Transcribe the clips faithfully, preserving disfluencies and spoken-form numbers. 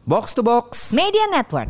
Box to Box Media Network.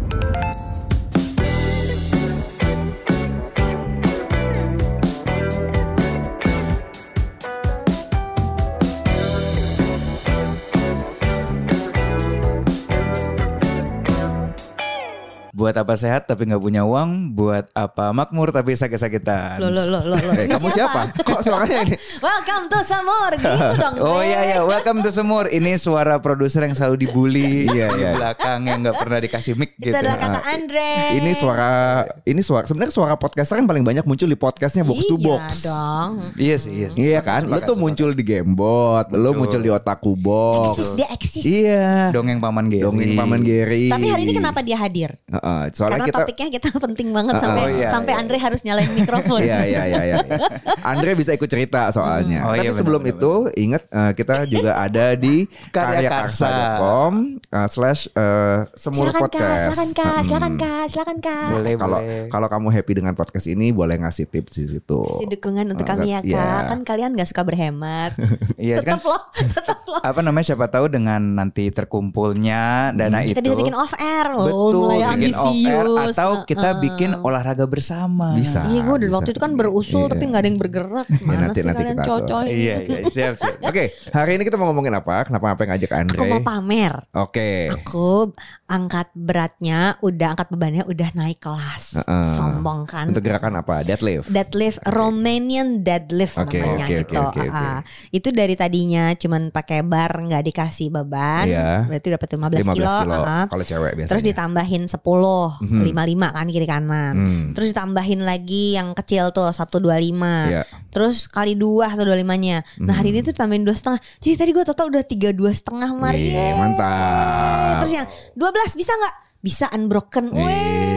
Buat apa sehat tapi gak punya uang, buat apa makmur tapi sakit-sakitan. Loh, loh, loh, loh, loh. Eh, kamu siapa? Kok suaranya ini? Welcome to Semur, gitu dong. Oh Bre. iya iya, welcome to Semur. Ini suara produser yang selalu dibully iya, iya. Di belakang yang gak pernah dikasih mic Itu gitu. adalah kata Andre. Ini suara ini suara sebenarnya suara podcaster kan paling banyak muncul di podcastnya Box to Box. Iya dong. Iya sih, iya. Iya kan? Lu tuh muncul di Gamebot, lu muncul di Otaku Box. Eksis, dia eksis. Iya. Dongeng Paman Geri. Dongeng Paman Geri. Tapi hari ini kenapa dia hadir? Heeh, soalnya Karena kita topiknya kita penting banget sampai oh, iya, sampai iya. Andre harus nyalain mikrofon. Iya iya iya iya. Andre bisa ikut cerita soalnya. Oh, Tapi iya, sebelum benar, itu ingat uh, kita juga ada di Karyakarsa. karyakarsa dot com uh, slash uh, semur Silakan Kak, podcast. silakan Kak, Mm-mm. silakan Kak, silakan Kak. Boleh, Kalau boleh. kalau kamu happy dengan podcast ini boleh ngasih tips di situ. Kasih dukungan untuk Uh, kami ya Kak. iya. Kan kalian gak suka berhemat. Iya kan. Tetap loh, tetap loh. Apa namanya, siapa tahu dengan nanti terkumpulnya dana Kita itu bisa bikin off air loh. betul, mulai bikin off air ambisius. atau kita Heeh. bikin olahraga bersama. Bisa. Iya gue dari bisa. waktu itu kan berusul Iya. tapi gak ada yang bergerak. Mana nanti- sih nanti kalian kita atur. cocoy. Iya iya siap siap. Oke, hari ini kita mau ngomongin apa? Kenapa apa yang ngajak Andre? Aku mau pamer. Oke. Aku angkat beratnya udah, angkat bebannya udah naik kelas. Heeh. Sombong kan. Untuk gerakan apa? Deadlift. Deadlift, Romanian deadlift Oke, namanya oke, gitu. oke, oke, Ah, itu dari tadinya cuman pakai bar nggak dikasih beban, Iya. berarti dapat lima belas lima belas kilo. kilo. ah. Kalau cewek biasanya. Terus ditambahin sepuluh, Mhm. lima puluh lima kan kiri kanan. Hmm. Terus ditambahin lagi yang kecil tuh seratus dua puluh lima. Iya. Terus kali dua seratus dua puluh limanya. Nah hari ini tuh tambahin dua setengah. Jadi tadi gue total udah tiga dua setengah Wih, Maria. mantap. Terus yang dua belas bisa nggak? Bisa unbroken. Wih.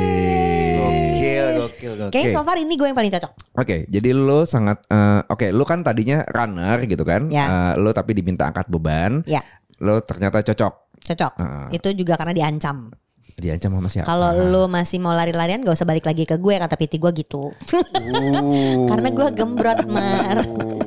Weh. Gokil gokil gokil. Kayaknya so far ini gue yang paling cocok. Oke, jadi lu sangat eh, oke, lu kan tadinya runner gitu kan? Ya. Eh, lu tapi diminta angkat beban. Ya. Lu ternyata cocok. Cocok. Ah. Itu juga karena diancam. Diancam sama siapa? Kalau lu masih mau lari-larian gak usah balik lagi ke gue, kata P T gue gitu. Karena gue gembrot Mar.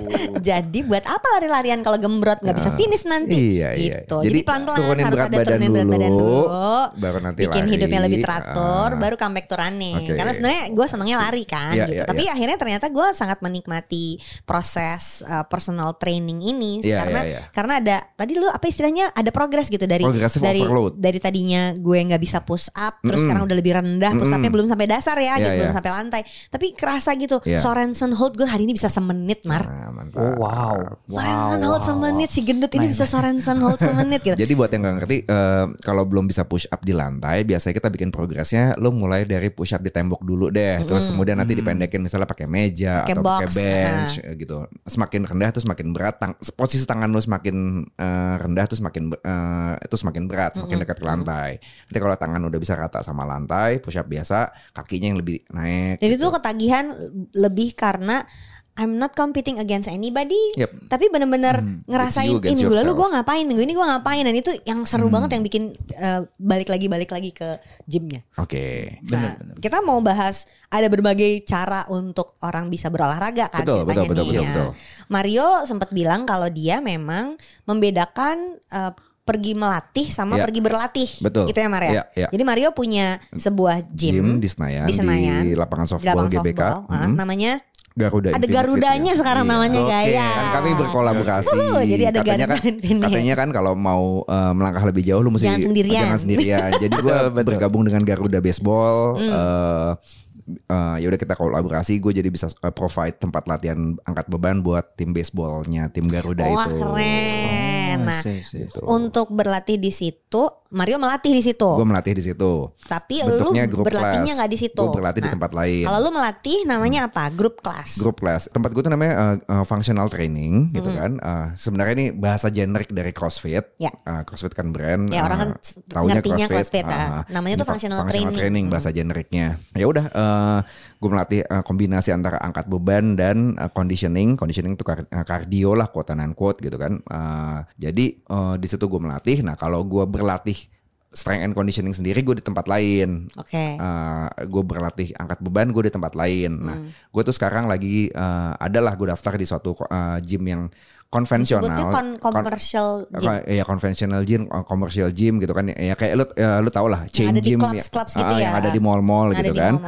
Jadi buat apa lari-larian kalau gembrot nggak bisa finish nanti? Iya, iya. Gitu. Jadi Jadi, pelan-pelan turunin harus berat ada badan turunin berat dulu, badan dulu, baru nanti bikin lari. hidupnya lebih teratur, Ah. baru comeback to running. Oke. Karena sebenarnya gue senangnya lari kan, Iya, gitu. iya, Tapi iya. akhirnya ternyata gue sangat menikmati proses uh, personal training ini Iya, karena iya, iya. karena ada tadi lu apa istilahnya ada progres gitu dari Progressive dari overload. dari tadinya gue nggak bisa push up, terus Mm-mm. sekarang udah lebih rendah, push upnya Mm-mm. belum sampai dasar ya, Iya, gitu, belum iya. sampai lantai. Tapi kerasa gitu, Iya. Sorensen hold gue hari ini bisa semenit Mar. Nah, mantap. Oh wow. Sorensen hold semenit, si gendut ini bisa Sorensen hold semenit gitu. Jadi buat yang gak ngerti, eh, kalau belum bisa push up di lantai, biasanya kita bikin progresnya, lo mulai dari push up di tembok dulu deh, terus kemudian nanti dipendekin misalnya pakai meja Pakai atau pakai box, bench eh, gitu. Semakin rendah tuh semakin berat, tang- posisi tangan lo semakin eh, rendah tuh semakin be- eh, itu semakin berat, semakin dekat ke lantai. Nanti kalau tangan udah bisa rata sama lantai, push up biasa, kakinya yang lebih naik. Jadi gitu. tuh ketagihan lebih karena I'm not competing against anybody, Yep. tapi bener-bener ngerasain you ini against minggu lalu yourself. gue ngapain, minggu ini gue ngapain, dan itu yang seru banget yang bikin uh, balik lagi balik lagi ke gymnya. Oke. Nah, kita mau bahas ada berbagai cara untuk orang bisa berolahraga kan. Betul, ceritanya betul, betul, nih. betul, Nah, betul. Mario sempat bilang kalau dia memang membedakan uh, pergi melatih sama Ya. pergi berlatih. Betul. Gitu ya Mario. Ya, ya. Jadi Mario punya sebuah gym, Gym di Senayan, di Senayan, di lapangan di softball lapangan G B K. softball. Ah, Mhm. namanya Garuda ada Infinite Garudanya Fit, ya. sekarang Iya. namanya Oke. gaya. Kan kami berkolaborasi. Uh, jadi ada katanya kan, Garuda Infinite. katanya kan kalau mau uh, melangkah lebih jauh lu mesti Jangan sendirian. jangan sendirian. Jadi gue Betul, betul. bergabung dengan Garuda Baseball. Hmm. Uh, uh, ya udah kita kolaborasi. Gue jadi bisa uh, provide tempat latihan angkat beban buat tim baseballnya tim Garuda Wah itu. keren. Nah, sih, sih. Gitu. untuk berlatih di situ, Mario melatih di situ. Gue melatih di situ. Tapi lu Bentuknya grup berlatihnya class. nggak di situ. Gue berlatih di Nah, tempat lain. Kalau lu melatih namanya apa? Grup kelas. Grup class. Tempat gue tuh namanya uh, uh, functional training gitu kan. Uh, sebenarnya ini bahasa generik dari CrossFit. Ya. Uh, CrossFit kan brand. Ya, orang kan uh, taunya ngertinya CrossFit, Uh, ah. Namanya ini tuh fa- functional training. bahasa generiknya. Ya udah, uh, gue melatih uh, kombinasi antara angkat beban dan uh, conditioning. Conditioning itu kar- uh, cardio lah, quote and quote gitu kan. Uh, jadi uh, di situ gue melatih. Nah kalau gue berlatih strength and conditioning sendiri gue di tempat lain. Oke. Okay. Uh, gue berlatih angkat beban gue di tempat lain. Nah, hmm. gue tuh sekarang lagi uh, adalah gue daftar di suatu uh, gym yang konvensional. Disebutnya kon- commercial kon- gym. Ya konvensional gym, commercial gym gitu kan. Ya kayak lu uh, lu tau lah chain yang gym ada di clubs, clubs gitu uh, ya. yang ada di mall-mall yang gitu kan.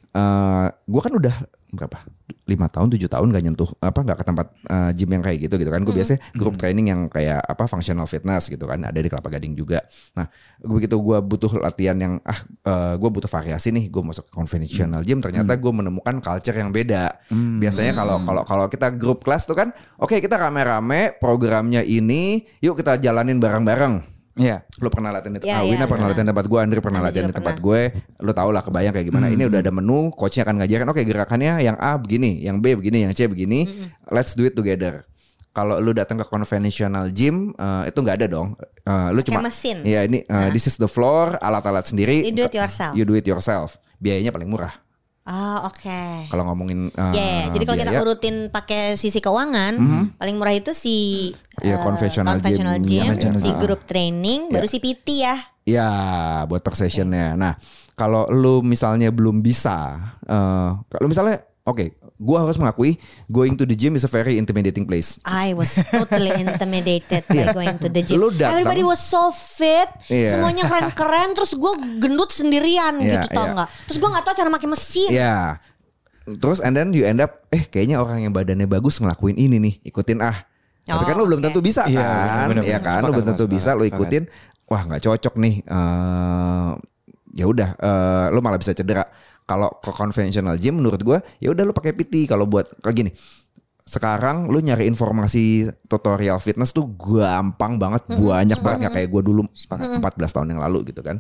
Uh, gue kan udah berapa lima tahun tujuh tahun gak nyentuh apa gak ke tempat uh, gym yang kayak gitu gitu kan. Gue hmm. biasanya grup hmm. training yang kayak apa functional fitness gitu kan, ada di Kelapa Gading juga. Nah begitu gue butuh latihan yang ah uh, gue butuh variasi nih, gue masuk ke conventional gym, ternyata hmm. gue menemukan culture yang beda. hmm. Biasanya kalau kalau kalau kita grup kelas tuh kan oke okay, kita rame-rame programnya ini, yuk kita jalanin bareng-bareng. Iya, lu pernah latihan di tempat, ya, Wina ya, pernah ya. latihan di tempat gue, Andre pernah Anda latihan di tempat pernah. gue, lu tau lah kebayang kayak gimana. Hmm. Ini udah ada menu, coachnya akan ngajarin, oke okay, gerakannya yang A begini, yang B begini, yang C begini, hmm. let's do it together. Kalau lu datang ke conventional gym, uh, itu nggak ada dong. Uh, lu Kayak cuma, mesin. ya ini, uh, this is the floor, alat-alat sendiri. You do it yourself. You do it yourself. Biayanya paling murah. Ah oke. Okay. Kalau ngomongin uh, yeah, jadi kalau kita urutin pakai sisi keuangan, mm-hmm. paling murah itu si yeah, uh, conventional, conventional gym, gym, gym si uh, group training, yeah. baru si P T ya. Ya, buat per sessionnya. Nah, kalau lu misalnya belum bisa, uh, kalau misalnya, oke, okay, gue harus mengakui, going to the gym is a very intimidating place. I was totally intimidated by going to the gym. Lu datang, everybody was so fit, yeah. semuanya keren-keren, terus gue gendut sendirian yeah, gitu tau nggak? Yeah. Terus gue nggak tahu cara pakai mesin. Iya. Yeah. Terus and then you end up, eh kayaknya orang yang badannya bagus ngelakuin ini nih, ikutin ah. Tapi oh, kan lu belum okay. tentu bisa kan, yeah, bener, bener, ya kan, lu belum tentu bisa, lu ikutin. Wah nggak cocok nih, uh, ya udah, uh, lu malah bisa cedera. Kalau ke conventional gym, menurut gue, ya udah lu pakai P T. Kalau buat kayak gini, sekarang lu nyari informasi tutorial fitness tuh gampang banget, mm-hmm. banyak mm-hmm. banget nggak kayak gue dulu empat belas tahun yang lalu gitu kan.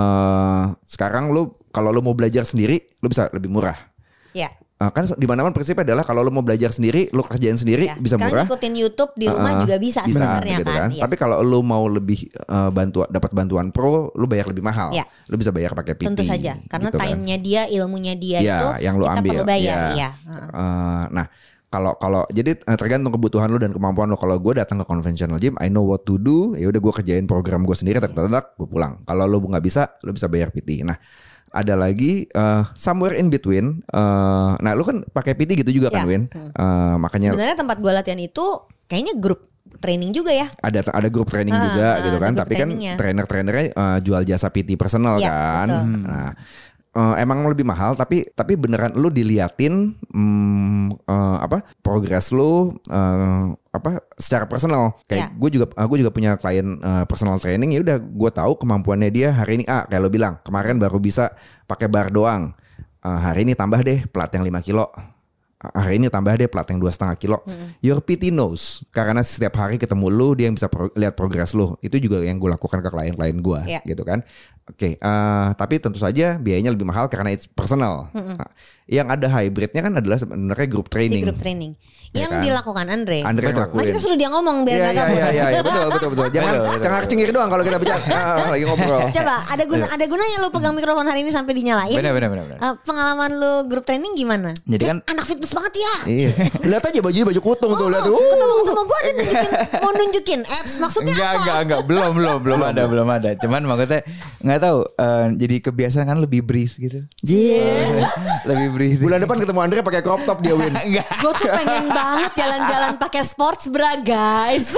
Uh, sekarang lu kalau lu mau belajar sendiri, lu bisa lebih murah. Ya. Yeah. Uh, kan di mana-mana prinsipnya adalah kalau lu mau belajar sendiri, lu kerjain sendiri ya, bisa murah. Karena ngikutin YouTube di rumah uh, juga bisa, bisa sebenarnya gitu kan. kan. Ya. Tapi kalau lu mau lebih uh, bantu dapat bantuan pro, lu bayar lebih mahal. Ya. Lu bisa bayar pakai P T. Tentu saja, karena gitu time-nya kan. dia, ilmunya dia ya, itu yang lu kita ambil. perlu bayar. Ya. Ya. Uh, nah, kalau kalau jadi tergantung kebutuhan lu dan kemampuan lu. Kalau gue datang ke conventional gym, I know what to do. Ya udah gue kerjain program gue sendiri, tak-tak, gue pulang. Kalau lu nggak bisa, lu bisa bayar P T. Nah. Ada lagi uh, somewhere in between. Uh, nah, lu kan pakai P T gitu juga kan, ya. Win? Uh, makanya sebenarnya tempat gue latihan itu kayaknya grup training juga ya. Ada ada grup training ah, juga ah, gitu kan. Tapi kan trainer-trainernya uh, jual jasa P T personal ya, kan. Betul. Nah, uh, emang lebih mahal. Tapi tapi beneran lu diliatin um, uh, apa progres lu. Uh, apa secara personal kayak yeah. gue juga gue juga punya klien uh, personal training, ya udah gue tahu kemampuannya dia hari ini A, kayak lo bilang kemarin baru bisa pakai bar doang, uh, hari ini tambah deh plat yang lima kilo, hari ini tambah deh plat yang dua setengah kilo. Mm. Your P T knows karena setiap hari ketemu lu, dia yang bisa pro- lihat progres lu. Itu juga yang gue lakukan ke klien-klien gue, yeah. gitu kan. Oke, okay, uh, tapi tentu saja biayanya lebih mahal karena it's personal. Mm-hmm. Nah, yang ada hybridnya kan adalah sebenarnya group training. Si group training. Ya yang kan? dilakukan Andre. Andre ngelakuin. Nah, kita suruh dia ngomong biar nggak kabur. Iya iya iya betul betul betul. Jangan jangan cengir doang kalau kita bicara ah, lagi ngobrol. Coba ada guna ada gunanya lu pegang mikrofon hari ini sampai dinyalain. Benar benar benar. Uh, pengalaman lu grup training gimana? Jadi kan eh, anak fitness banget ya. Iya. Lihat aja bajunya baju kutung oh, tuh lihat. Uh. Ketemu ketemu gue ada nunjukin mau nunjukin apps maksudnya enggak, apa? Enggak enggak belum belum belum ada belum ada. Cuman maksudnya nggak tahu uh, jadi kebiasaan kan lebih breeze gitu. Iya. Yeah. Lebih breeze. Bulan depan ketemu Andre pakai crop top dia, Win. Gue tuh pengen banget jalan-jalan pakai sports bra guys.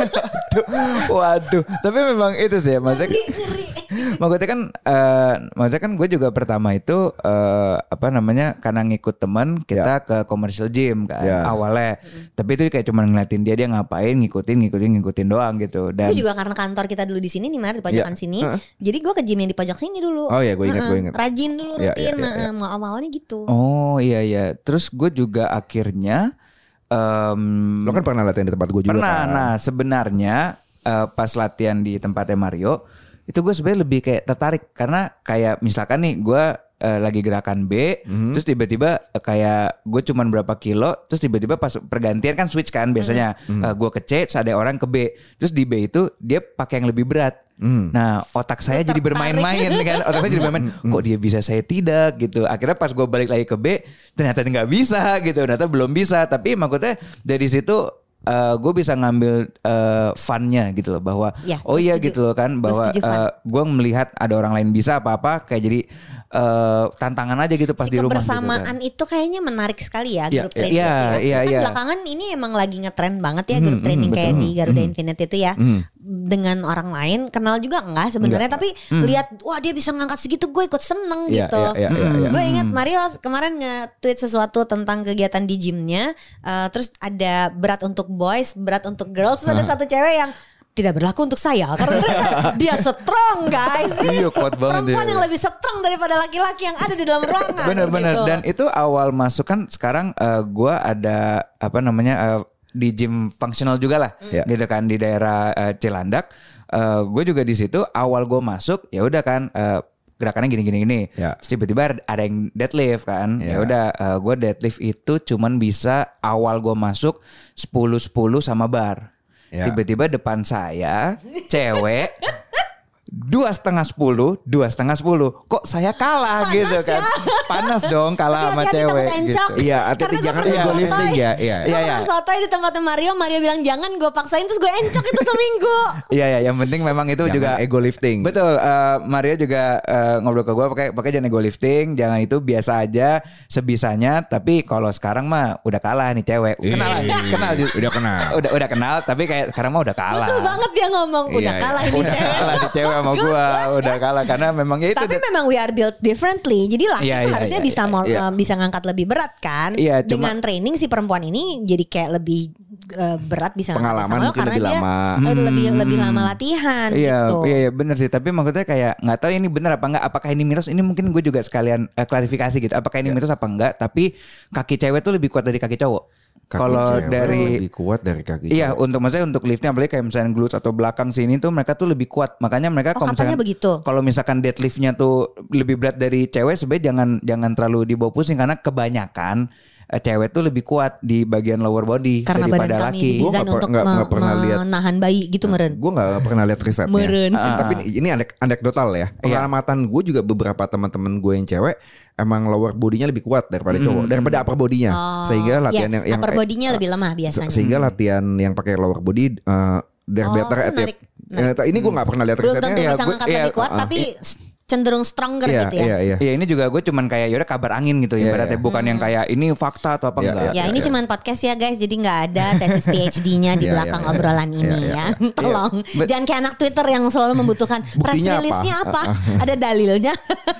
Waduh, tapi memang itu sih maksudnya. Maksudnya kan uh, maksudnya kan gue juga pertama itu uh, apa namanya karena ngikut teman kita yeah. ke commercial gym kan yeah. awalnya. Mm. Tapi itu kayak cuma ngeliatin dia dia ngapain, ngikutin ngikutin ngikutin doang gitu. Dan gue juga karena kantor kita dulu di sini nih Mar, di pojokan yeah. sini. Uh-huh. Jadi gue ke gym yang di pojok sini dulu. Oh iya, gue ingat, uh-uh. gue ingat. Rajin dulu rutin, yeah, yeah, yeah, yeah. Nah, awalnya gitu. Oh iya iya. Terus gue juga akhirnya um, lo kan pernah latihan di tempat gue juga. Pernah. Kan? Nah sebenarnya uh, pas latihan di tempatnya Mario itu gue sebenarnya lebih kayak tertarik karena kayak misalkan nih gue uh, lagi gerakan B, mm-hmm. terus tiba-tiba uh, kayak gue cuman berapa kilo, terus tiba-tiba pas pergantian kan switch kan biasanya, mm-hmm. uh, gue ke C, terus ada orang ke B, terus di B itu dia pakai yang lebih berat. Mm. Nah otak saya jadi bermain-main kan, otak saya jadi bermain, kok dia bisa saya tidak gitu. Akhirnya pas gue balik lagi ke B, ternyata nggak bisa gitu, ternyata belum bisa. Tapi maksudnya dari situ uh, gue bisa ngambil uh, funnya gitu loh bahwa Ya, oh gue iya setuju. gitu loh kan Gue bahwa setuju, Van. uh, gue melihat ada orang lain bisa apa-apa kayak jadi uh, tantangan aja gitu pas Si di rumah gitu kebersamaan kan. itu kayaknya menarik sekali ya Iya, grup iya, training. iya, itu ya. iya, Kan iya. belakangan ini emang lagi ngetren banget ya grup training kayak di Garuda Infinite itu ya. Dengan orang lain kenal juga enggak sebenarnya tapi lihat wah dia bisa ngangkat segitu gue ikut seneng Iya, gitu. iya, iya, iya, iya. Gue ingat Mario kemarin nge-tweet sesuatu tentang kegiatan di gymnya, uh, terus ada berat untuk boys, berat untuk girls, terus ada satu cewek yang tidak berlaku untuk saya karena ternyata dia strong guys. Ini Iya, kuat banget perempuan dia. yang lebih strong daripada laki-laki yang ada di dalam ruangan. Bener-bener gitu. dan itu awal masuk kan sekarang uh, gue ada apa namanya uh, di gym fungsional juga lah Iya. gitu kan di daerah uh, Cilandak. Uh, gue juga di situ awal gue masuk ya udah kan uh, gerakannya gini-gini gini. Ya. Terus tiba-tiba ada yang deadlift kan. Ya. Ya udah uh, gue deadlift itu cuman bisa awal gue masuk sepuluh sepuluh sama bar. Ya. Tiba-tiba depan saya cewek dua setengah sepuluh, dua setengah sepuluh. Kok saya kalah Panas gitu kan? ya. Panas dong kalah sama Hati-hati cewek takut encok. gitu. Iya, hati-hati Karena gue jangan pernah ego sotoy. lifting ya. Iya. Gue Iya, pernah iya. sotoy di tempatnya Mario, Mario bilang jangan, gue paksain terus gue encok itu seminggu. Iya ya, yang penting memang itu Jangan juga ego lifting. Betul, eh, Mario juga eh, ngobrol ke gue pakai pakai jangan ego lifting, jangan itu biasa aja sebisanya. Tapi kalau sekarang mah udah kalah nih cewek. Kenalan, Ih, kenal ju- udah kenal. udah udah kenal. Tapi kayak sekarang mah udah kalah. Betul banget dia ngomong udah Iya, iya. kalah ini Udah cewek. kalah nih cewek sama gue, udah kalah karena memang ya itu. Tapi memang we are built differently. Jadi laki Iya, itu iya, harusnya iya, bisa iya, mau iya. eh, bisa ngangkat lebih berat kan. Iya, cuma- Dengan training si perempuan ini jadi kayak lebih eh, berat bisa ngangkat Pengalaman sama lo mungkin karena lebih dia lama. eh, lebih lebih lama latihan Iya, gitu. iya, iya bener sih. Tapi maksudnya kayak nggak tahu ini bener apa enggak. Apakah ini mitos? Ini mungkin gue juga sekalian eh, klarifikasi gitu. Apakah ini mitos apa enggak? Tapi kaki cewek tuh lebih kuat dari kaki cowok. Kaki Kalau cewek dari lebih kuat dari kaki iya, cowok. untuk maksudnya untuk liftnya apalagi kayak misalnya glutes atau belakang sini tuh mereka tuh lebih kuat. Makanya mereka Oh, kalau katanya misalkan begitu. kalau misalkan deadliftnya tuh lebih berat dari cewek, sebenarnya jangan jangan terlalu dibawa pusing karena kebanyakan eh, cewek tuh lebih kuat di bagian lower body Karena daripada badan kami laki. Gua didesain nggak per- untuk nggak- me- nggak pernah lihat. menahan bayi gitu meren. Gue gak pernah lihat risetnya. Meren. Eh, Tapi ini anek anekdotal ya. Pengamatan gue juga beberapa teman-teman gue yang cewek emang lower bodinya lebih kuat daripada cowok, daripada upper bodinya. Oh, Sehingga latihan iya, yang yang upper eh, bodinya lebih lemah biasanya. sehingga latihan yang pakai lower body eh they're Oh, better at menarik, it. Eh, ini gue gak pernah lihat Belum risetnya. tentu Iya, bisa gue- ngangkat iya, lebih kuat uh, tapi cenderung stronger Iya, gitu ya. iya, iya. Iya ini juga gue cuman kayak yaudah kabar angin gitu Iya, ibaratnya iya. bukan yang kayak ini fakta atau apa Iya, enggak. Ya ini iya. cuman podcast ya guys, jadi nggak ada tesis P H D-nya di Iya, belakang iya, iya. obrolan Iya, ini iya, ya. Tolong, Bet- jangan kayak anak Twitter yang selalu membutuhkan press Buktinya apa? release-nya apa, ada dalilnya.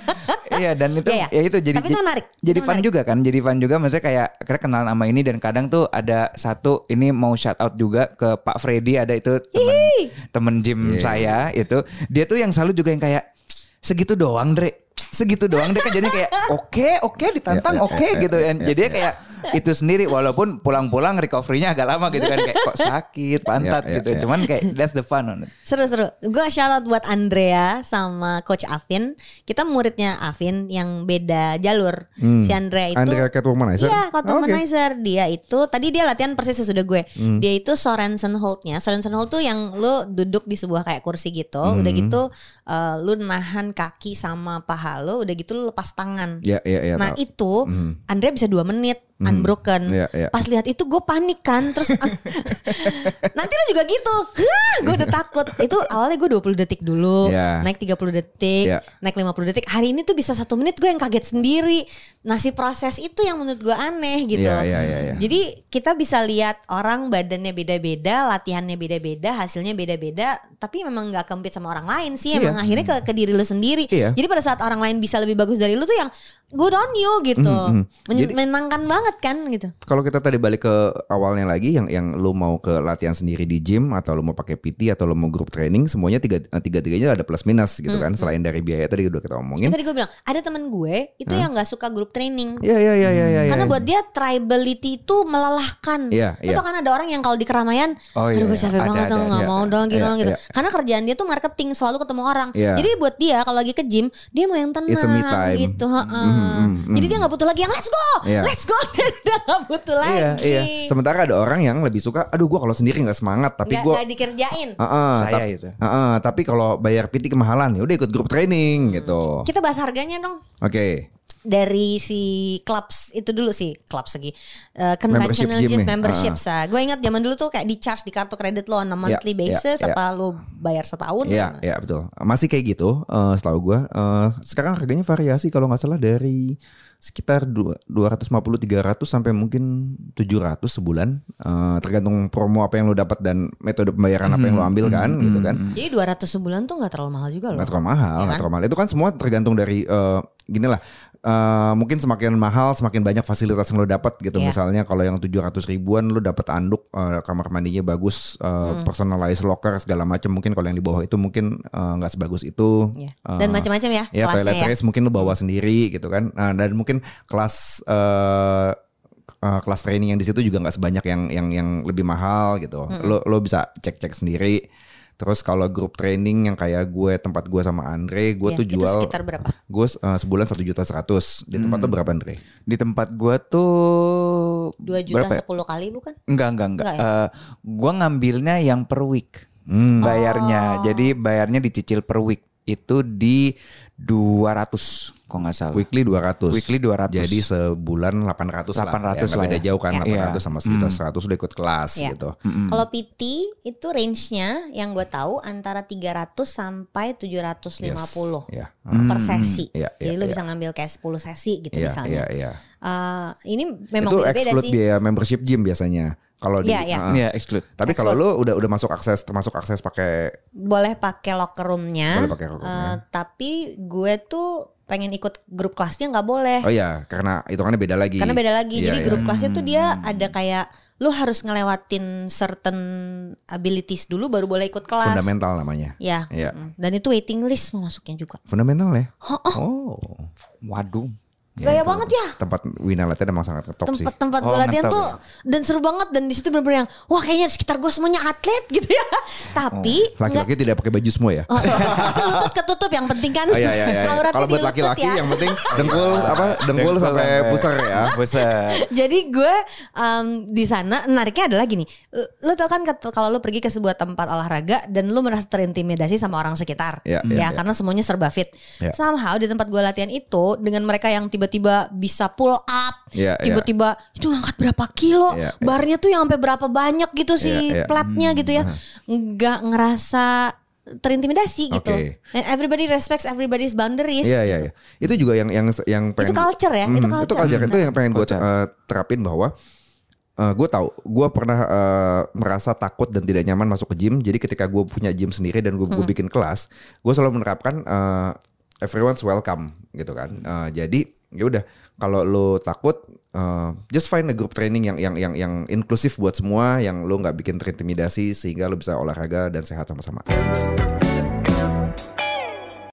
Iya dan itu Iya, iya. ya itu jadi Tapi itu menarik, jadi itu fun menarik. juga kan, jadi fun juga maksudnya kayak akhirnya kenalan sama ini dan kadang tuh ada satu ini mau shout out juga ke Pak Freddy, ada itu temen temen gym Iya. saya itu dia tuh yang selalu juga yang kayak segitu doang Dre. Segitu doang deh kan jadi kayak oke oke ditantang Ya, ya, oke ya, gitu ya, kan. ya, Jadi ya. kayak itu sendiri walaupun pulang-pulang recovery-nya agak lama gitu kan kayak kok sakit pantat Ya, ya, gitu. ya. Cuman kayak that's the fun on it. Seru-seru. Gue shout out buat Andrea sama Coach Afin. Kita muridnya Afin yang beda jalur. Si Andrea itu Andrea Catwomanizer? Iya, Oh, oke. Catwomanizer. Dia itu tadi dia latihan persis sesudah gue. Dia itu Sorensen Hold-nya. Sorensen Hold tuh yang lu duduk di sebuah kayak kursi gitu. Udah gitu uh, lu nahan kaki sama paha lu, udah gitu lu lepas tangan. Ya, ya, ya, Nah tahu. itu Andrea bisa dua menit unbroken. Iya, iya. Pas lihat itu gue panik kan. Terus nanti lu juga gitu. Hah, gue udah takut. Itu awalnya gue dua puluh detik dulu, Iya. naik tiga puluh detik, Iya. naik lima puluh detik. Hari ini tuh bisa satu menit, gue yang kaget sendiri. Nah si proses itu yang menurut gue aneh gitu. Iya, iya, iya, iya. Jadi kita bisa lihat orang badannya beda-beda, latihannya beda-beda, hasilnya beda-beda. Tapi memang gak compete sama orang lain sih. Iya. Emang akhirnya ke, ke diri lu sendiri. Iya. Jadi pada saat orang lain bisa lebih bagus dari lu tuh yang good on you gitu. Mhm, mhm. Men- Jadi- menyenangkan banget kan gitu. Kalau kita tadi balik ke awalnya lagi yang yang lu mau ke latihan sendiri di gym atau lu mau pakai P T atau lu mau grup training semuanya tiga tiga tiganya ada plus minus gitu kan selain dari biaya tadi udah kita omongin. Tadi gue bilang ada teman gue itu yang nggak suka grup training. Iya iya iya iya iya. Karena iya. buat dia tribalisty itu melelahkan. Iya, Itu iya. kan ada orang yang kalau di keramaian, Oh, iya, aduh gue iya. capek Ada, banget ada, dong nggak ada. mau dong gitu, Iya, gitu. iya. Karena kerjaan dia tuh marketing, selalu ketemu orang. Iya. Jadi buat dia kalau lagi ke gym dia mau yang tenang It's a me time. gitu. heeh. Mm, mm, Jadi dia nggak butuh lagi yang let's go, Iya. let's go. Dia nggak butuh lagi. Iya iya. Sementara ada orang yang lebih suka, aduh gua kalau sendiri nggak semangat tapi Nggak gua nggak dikerjain. Heeh, Saya tap- itu. heeh, tapi kalau bayar P T kemahalan ya udah ikut grup training gitu. Kita bahas harganya dong. Oke. dari si clubs itu dulu sih, clubs lagi uh, conventional Membership gym gym nih. memberships. Uh. Gue ingat zaman dulu tuh kayak di charge di kartu kredit lo on a monthly Ya, ya, basis ya. apa lo bayar setahun? Iya, iya betul. Masih kayak gitu uh, setahu gue. Uh, sekarang harganya variasi kalau nggak salah dari sekitar dua ratus lima puluh tiga ratus sampai mungkin tujuh ratus sebulan. Uh, tergantung promo apa yang lo dapat dan metode pembayaran apa yang lo ambil kan gitu kan. Jadi dua ratus sebulan tuh nggak terlalu mahal juga loh. Nggak terlalu mahal, Ya nggak kan? terlalu mahal. Itu kan semua tergantung dari uh, gini lah. Uh, mungkin semakin mahal semakin banyak fasilitas yang lo dapat gitu. Iya. Misalnya kalau yang tujuh ratus ribuan lo dapat anduk, uh, kamar mandinya bagus, uh, Hmm. personalized locker segala macam. Mungkin kalau yang di bawah itu mungkin uh, nggak sebagus itu. Iya. Uh, Dan macam-macam ya Ya kelasnya ya. toiletries mungkin lo bawa sendiri gitu kan. Nah, dan mungkin kelas uh, uh, kelas training yang di situ juga nggak sebanyak yang yang yang lebih mahal gitu. Lo lo bisa cek-cek sendiri. Terus kalau grup training yang kayak gue tempat gue sama Andre, gue Iya, tuh itu jual sekitar berapa? gue uh, sebulan satu juta seratus. Di tempat lo berapa Andre? Di tempat gua tuh Dua juta berapa ya? sepuluh kali bukan? Enggak, enggak, enggak. Enggak ya? Eh, gua ngambilnya yang per week. Hmm. Bayarnya. Jadi bayarnya dicicil per week. Itu di dua ratus kalau nggak salah. Weekly dua ratus. Weekly dua ratus. Jadi sebulan delapan ratus lah. delapan ratus Ya, nggak lah beda ya. jauh kan Ya. delapan ratus Iya. sama sejuta seratus udah ikut kelas Ya. gitu. Kalau P T itu range-nya yang gue tahu antara tiga ratus sampai tujuh ratus lima puluh Yes. Ya. per sesi. Iya, Jadi iya, lo iya. bisa ngambil kayak sepuluh sesi gitu Iya, misalnya. iya, iya. Eh, ini memang Itu beda-beda exclude sih. biaya membership gym biasanya. Kalau di Iya, iya. uh, Iya, exclude. Tapi kalau lo udah udah masuk akses termasuk akses pakai Boleh pakai locker room-nya. Boleh pakai locker room-nya. Eh, tapi gue tuh pengen ikut grup kelasnya nggak boleh. Oh iya, karena hitungannya beda lagi. Karena beda lagi. Iya, Jadi iya. grup kelasnya tuh dia ada kayak lu harus ngelewatin certain abilities dulu baru boleh ikut kelas. Fundamental namanya. Ya. Iya. mm. Dan itu waiting list mau masuknya juga. Fundamental ya? Oh, Oh. Waduh. gaya banget ya. Tempat Wina latihan emang sangat ngetop sih. Tempat-tempat Oh, gue latihan ngetop tuh dan seru banget dan di situ bener-bener yang wah kayaknya sekitar gue semuanya atlet gitu ya. Tapi nggak- Laki-laki tidak pakai baju semua ya? Oh, tapi lutut ketutup yang penting kan. Oh iya iya iya. Auratnya Kalau di buat lutut laki-laki ya. yang penting dengkul apa dengkul sampai pusar ya. Pusar. Jadi gue um, di sana menariknya adalah gini, lo tau kan ket- kalau lo pergi ke sebuah tempat olahraga dan lo merasa terintimidasi sama orang sekitar, Ya, ya, ya, ya. karena semuanya serba fit. Ya. Somehow di tempat gue latihan itu dengan mereka yang tiba-tiba bisa pull up, Ya, ya. tiba-tiba itu ngangkat berapa kilo, Ya, ya. barnya tuh yang sampai berapa banyak gitu sih Ya, ya. platnya gitu ya, nggak ngerasa terintimidasi gitu. Oke. And everybody respects everybody's boundaries. Iya iya iya. Itu juga yang yang yang pengen Itu culture ya, itu Hmm, culture. Itu culture itu yang pengen gue Culture. terapin bahwa Uh, gue tahu, gue pernah uh, merasa takut dan tidak nyaman masuk ke gym. Jadi ketika gue punya gym sendiri dan gue Hmm. bikin kelas, gue selalu menerapkan uh, everyone's welcome gitu kan. Uh, jadi ya udah, kalau lo takut, uh, just find a group training yang yang yang yang inklusif buat semua, yang lo nggak bikin terintimidasi sehingga lo bisa olahraga dan sehat sama-sama.